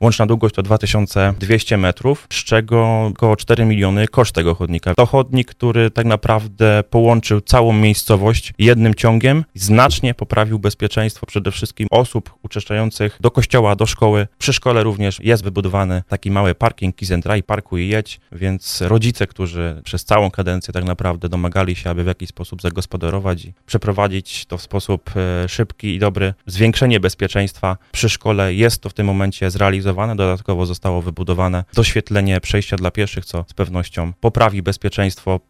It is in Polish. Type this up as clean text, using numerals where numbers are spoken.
Łączna długość to 2200 metrów, z czego około 4 miliony koszt tego chodnika. To chodnik, który tak naprawdę połączył całą miejscowość jednym ciągiem i znacznie poprawił bezpieczeństwo przede wszystkim osób uczęszczających do kościoła, do szkoły. Przy szkole również jest wybudowany taki mały parking Kiss and Ride, parkuj i jedź, więc rodzice, którzy przez całą kadencję tak naprawdę domagali się, aby w jakiś sposób zagospodarować i przeprowadzić to w sposób szybki i dobry, zwiększenie bezpieczeństwa przy szkole jest to w tym momencie zrealizowane. Dodatkowo zostało wybudowane doświetlenie przejścia dla pieszych, co z pewnością poprawi bezpieczeństwo